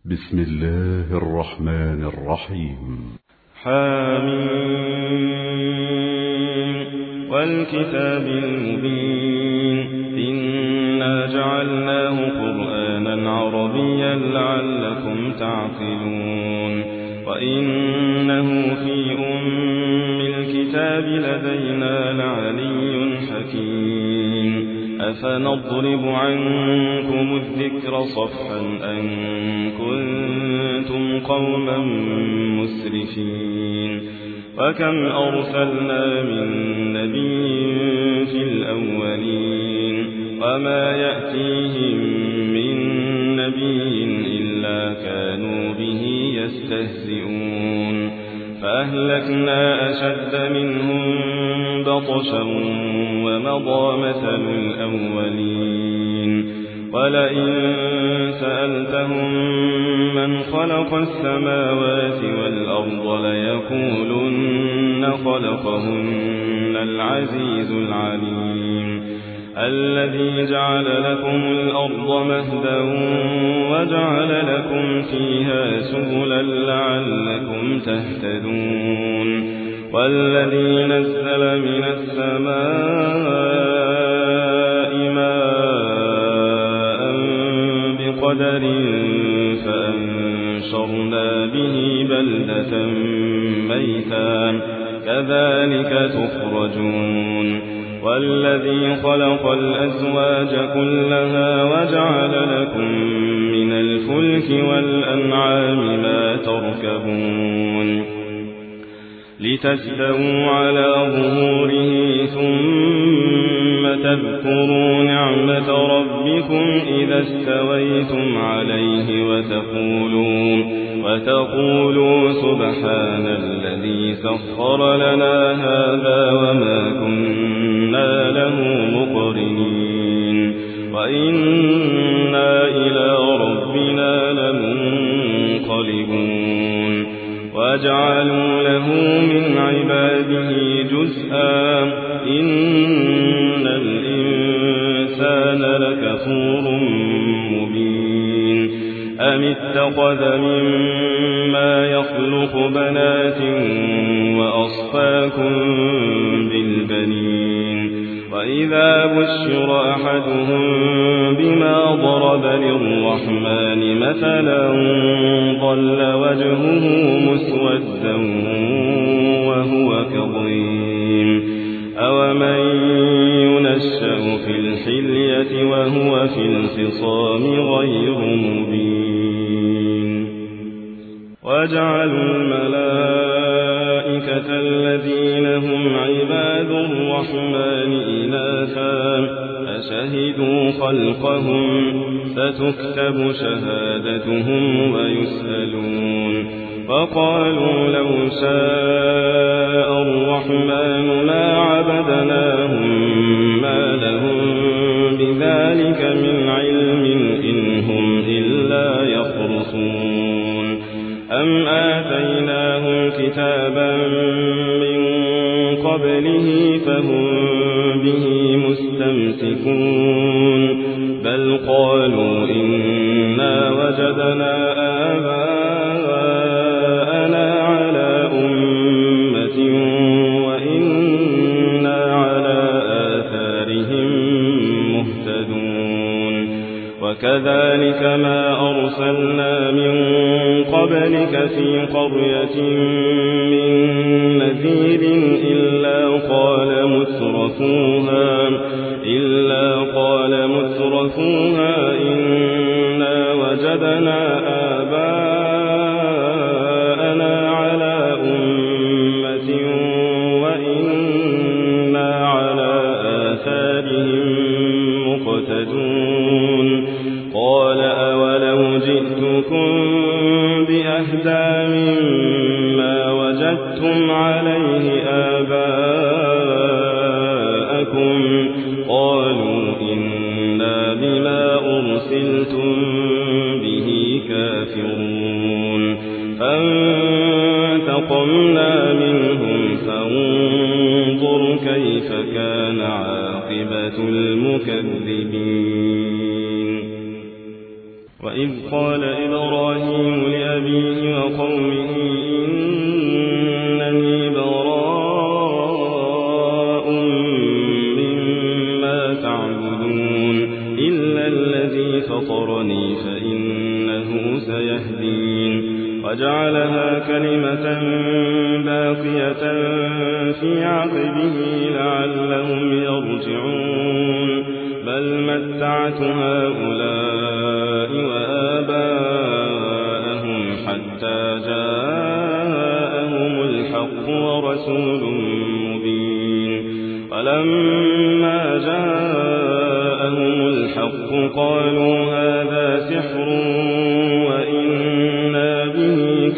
بسم الله الرحمن الرحيم. حميم والكتاب المبين إنا جعلناه قرآنا عربيا لعلكم تعقلون وإنه في الكتاب لدينا لعلي حكيم أفنضرب عنكم الذكر صفحا أن كنتم قوما مسرفين وكم أرسلنا من نبي في الأولين وما يأتيهم من نبي إلا كانوا به يستهزئون فأهلكنا أشد منهم بطشا ومضى مثل الأولين ولئن سألتهم من خلق السماوات والأرض ليقولن خلقهن العزيز العليم الذي جعل لكم الأرض مهدا وجعل لكم فيها سبلا لعلكم تهتدون والذي نزل من السماء ماء بقدر فأنشرنا به بلدة ميتا كذلك تخرجون والذي خلق الأزواج كلها وجعل لكم من الفلك والأنعام ما تركبون لتستووا على ظهوره ثم تذكروا نعمة ربكم إذا استويتم عليه وتقولوا سبحان الذي سخر لنا هذا وما كنا له مقرنين وإنا إلى ربنا لمنقلبون وجعلوا له من عباده جزءا إن الإنسان لكفور مبين أم اتخذ مما يخلق بنات وأصفاكم بالبنين وإذا بشر أحدهم بما ضرب للرحمن مثلا ظل وجهه مسودا وهو كظيم أومن ينشأ في الحلية وهو في الخصام غير مبين وجعلوا الملائكة الذين هم عباد الرحمن إناثا أشهدوا خلقهم ستكتب شهادتهم ويسألون وقالوا لو شاء الرحمن ما عبدناهم ما لهم بذلك من علم إن هم إلا يخرصون أم آتيناهم كتابا من قبله فهم به مستمسكون بل قالوا إنا وجدنا آباءنا على أمة وإنا على آثارهم مهتدون وكذلك ما أرسلنا من قبلك في قرية من نذير إلا قال مترفوها إنا وجدنا آباءنا على أمة وإنا على آثارهم مقتدون قال أولو جئتكم بأهدى مما وجدتم عليه آباءكم قالوا إنا بما أرسلتم به كافرون فانتقمنا منهم فانظر كيف كان عاقبة المكذبين وإذ قال إبراهيم قومه إنني براء مما تعبدون إلا الذي فطرني فإنه سيهدين وجعلها كلمة باقية في عقبه لعلهم يرجعون بل متعت هؤلاء وآباءهم حتى جاءهم الحق ورسول مبين فلما جاءهم الحق قالوا هذا سحر وإنا به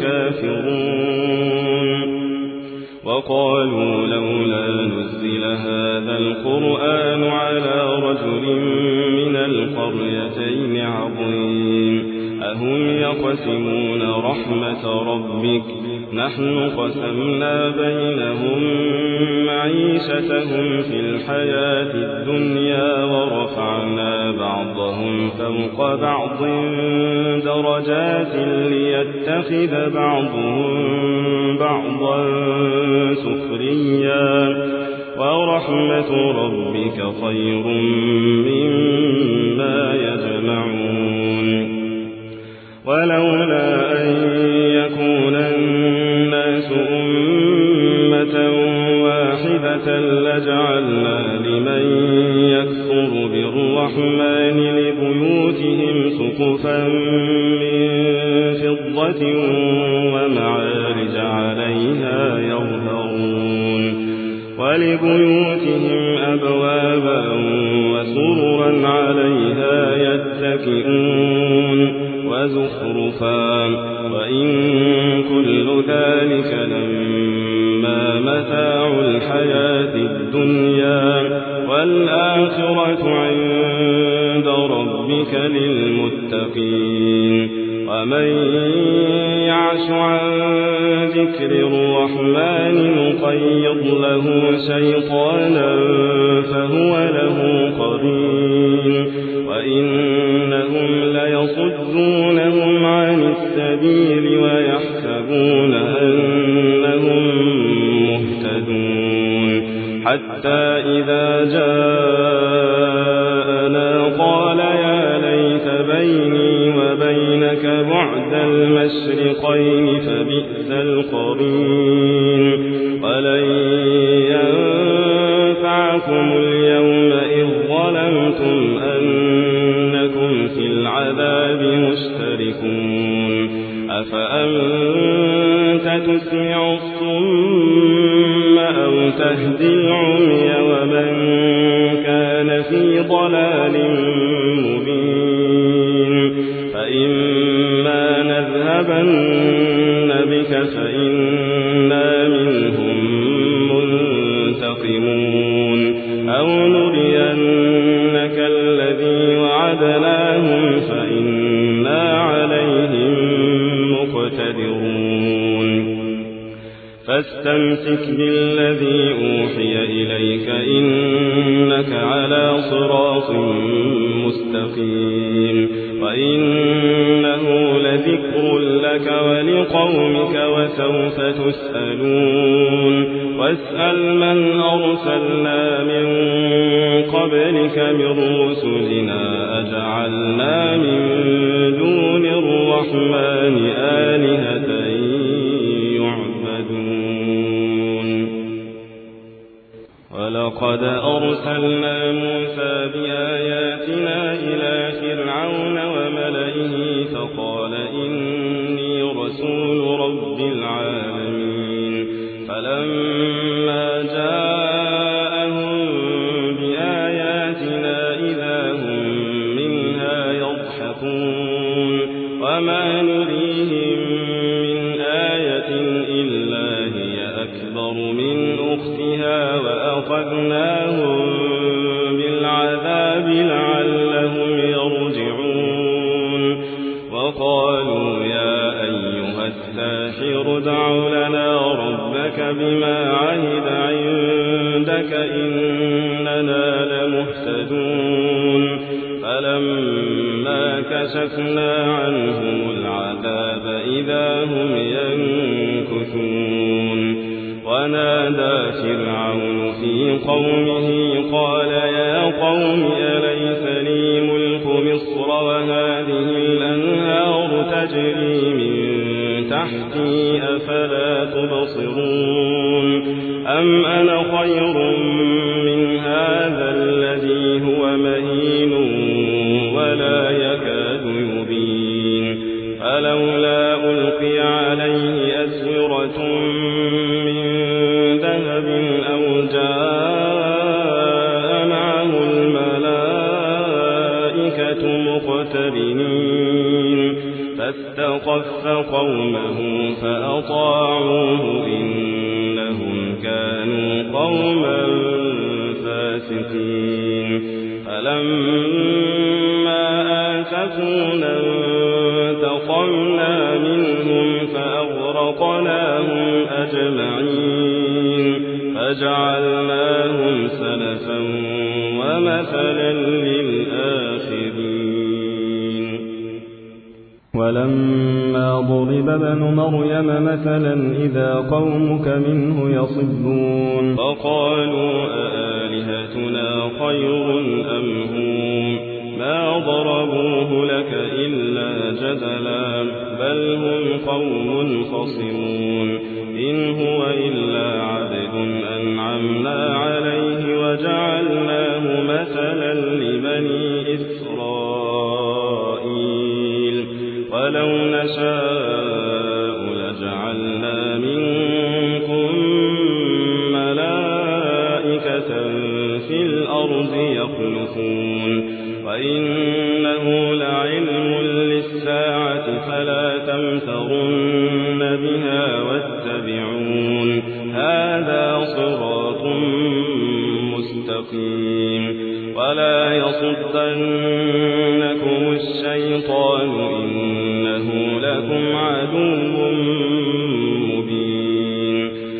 كافرون وقالوا لولا نزل هذا القرآن على رجل من القريتين عظيم أهم يقسمون رحمة ربك نحن قسمنا بينهم معيشتهم في الحياة الدنيا ورفعنا بعضهم فوق بعض درجات ليتخذ بعضهم بعضا سخريا ورحمة ربك خير مما يجمعون ولولا أن يكون الناس أمة واحدة لجعلنا لمن يكفر بالرحمن لبيوتهم سقفا من فضة ومعارج عليها يظهرون ولبيوتهم أبوابا وسررا عليها يتكئون وزخرفا وإن كل ذلك لما متاع الحياة الدنيا والآخرة عند ربك للمتقين ومن يعش عن ذكر الرحمن نقيض له شيطانا فهو له قرين وإنهم ليصدونهم عن السبيل ويحسبون أنهم مهتدون حتى إذا جاءنا قال يا ليت بيني وبينك بعد المشرقين فبئس القرين ولن ينفعكم اليوم إذ ظلمتم أنكم في العذاب مشتركون أفأنت تسمع الصم أو تهدي العمي ومن كان في ضلال مبين فإما نذهبن بك فإنا منهم منتقمون أو نرينك الذي وعدناهم فإنا عليهم مقتدرون فاستمسك بالذي أوحي إليك إنك على صراط مستقيم وإنه لذكر لك ولقومك وسوف تسألون واسأل من أرسلنا من قبلك من رسلنا أجعلنا من دون الرحمن آلهة يعبدون ولقد أرسلنا موسى بآياتنا إلى فرعون وملئه فقال إني رسول رب العالمين فلما جاءهم بآياتنا إذا هم منها يضحكون وما نريهم من آية إلا هي أكبر من أختها وأخذناهم بالعذاب لعلهم يرجعون وقالوا يا أيها الساحر ادع لنا ربك بما عهد عندك إننا لمهتدون فلما كشفنا عنهم العذاب فإذا هم ينكثون ونادى فرعون في قومه قال يا قوم أليس لي ملك مصر وهذه الأنهار تجري من تحتي أفلا تبصرون أم أنا خير من هذا الذي هو مهين ولا يكاد يبين فلولا ألقي عليه أسورة من ذهب أو جاء معه الملائكة مقترنين فاستخف قومه فأطاعوه إنهم كانوا قوما فاسقين فلما آسفونا انتقمنا منهم فأغرقناهم أجمعين فجعلناهم سلفا ومثلا للآخرين ولما ضرب ابن مريم مثلا إذا قومك منه يصدون فقالوا أآلهتنا خير أم هم ما ضربوه لك إلا جدلا بل هم قوم خصمون إن هو إلا عبد أنعمنا عليه وجعلناه مثلا لبني إسرائيل ولو نشاء لجعلنا منكم ملائكة في الأرض يخلفون وإنه لعلم للساعة فلا تمترن بها واتبعون هذا صراط مستقيم ولا يصدنكم الشيطان إنه لكم عدو مبين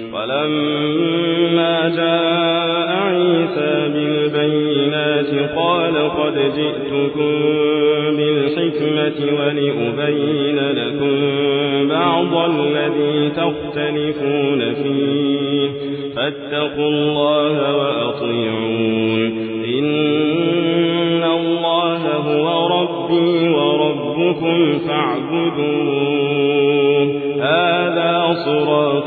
ولما جاء عيسى بالبينات قال قد جئتكم بالحكمة ولأبين لكم بعض الذي تختلفون فيه فاتقوا الله وأطيعون إن الله هو ربي وربكم فاعبدوه هذا صراط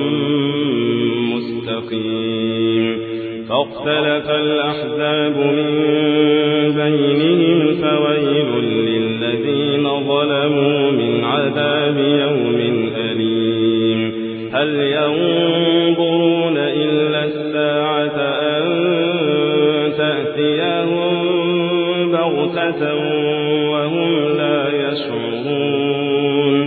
مستقيم فاختلف الأحزاب من بينهم فويل للذين ظلموا من عذاب يوم أليم هل ينظرون إلا الساعة أن تأتيهم بغتة وهم لا يشعرون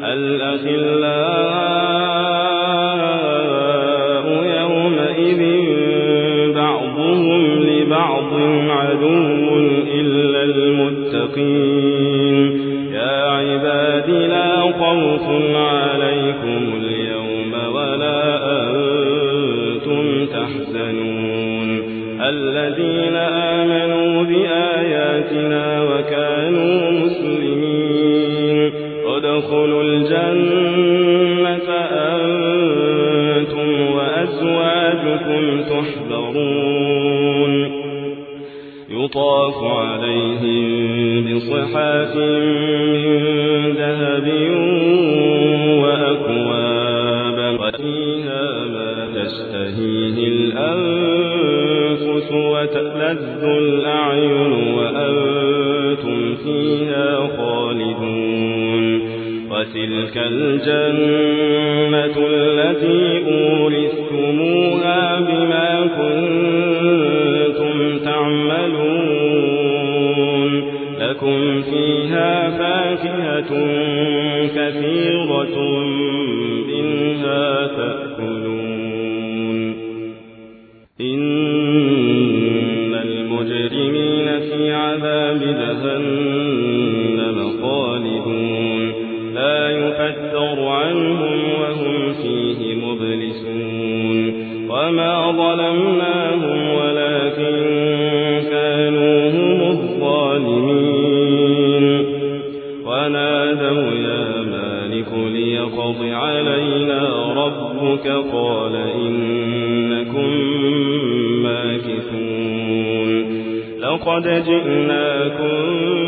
الأخلاء يومئذ بعضهم لبعض عدو إلا المتقين يا عباد لا خوف عليكم اليوم ولا أنتم تحزنون الذين آمنوا بآياتنا وكانوا مسلمين ادخلوا الجنة أنتم وأزواجكم تحبرون يطاف عليهم بصحاف من ذهب وأكواب وفيها ما تشتهيه الأنفس وتلذ الأعين وأنتم فيها خالدون وتلك الجنة التي أورثتموها بما كنتم تعملون لكم فيها فاكهة كثيرة منها تأكلون إن المجرمين في عذاب جهنم خالدون لا يفتر عنهم وهم فيه مبلسون وما ظلمناهم ولكن كانوا هم الظالمين ونادوا يا مالك الملك ليقض علينا ربك قال إنكم ماكثون لقد جئناكم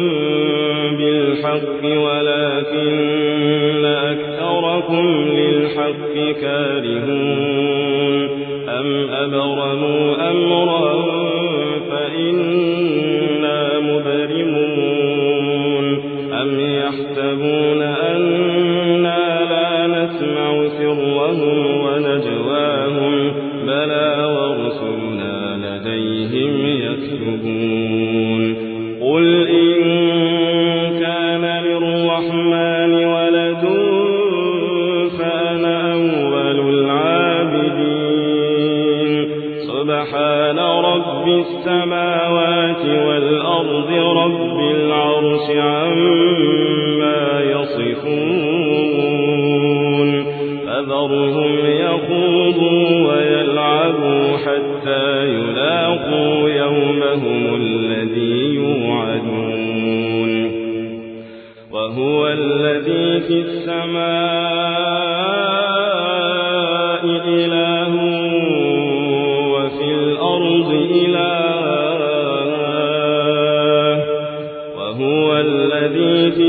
بالحق ولكن أكثركم للحق كارهون أم أبرموا أمرا فإنا مبرمون أم يحسبون أنا لا نسمع سرهم ونجواهم بلى ورسلنا لديهم يكتبون قل إن كان للرحمن ولد فأنا أول العابدين سبحان رب السماوات والأرض رب العرش عما يصفون فذرهم يخوضوا ويلعبوا حتى يلاقوا يومهم الذي يوعدون وهو الذي في السماء إله وفي الأرض إله وهو الذي في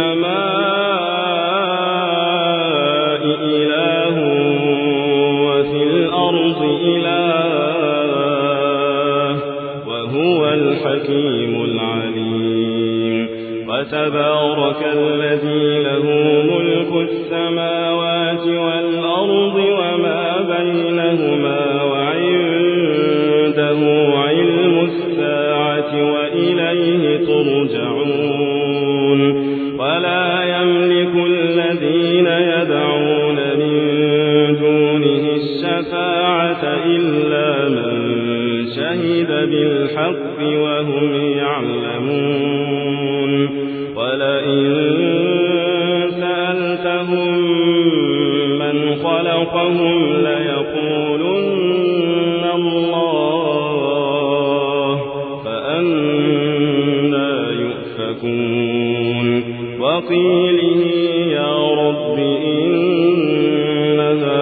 السماء إله وفي الأرض إله وهو الحكيم العليم وتبارك الذي له ملك السماوات والأرض وما بينهما وعنده علم الساعة وإليه ترجعون ولا يملك الذين يدعون من دونه الشفاعة إلا من شهد بالحق وهم يعلمون ولئن سألتهم من خلقهم ليقولن الله فأنى يؤفكون وقيله يا رب إن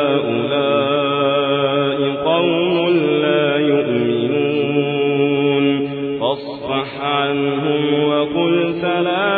هؤلاء قوم لا يؤمنون فاصفح عنهم وقل سلام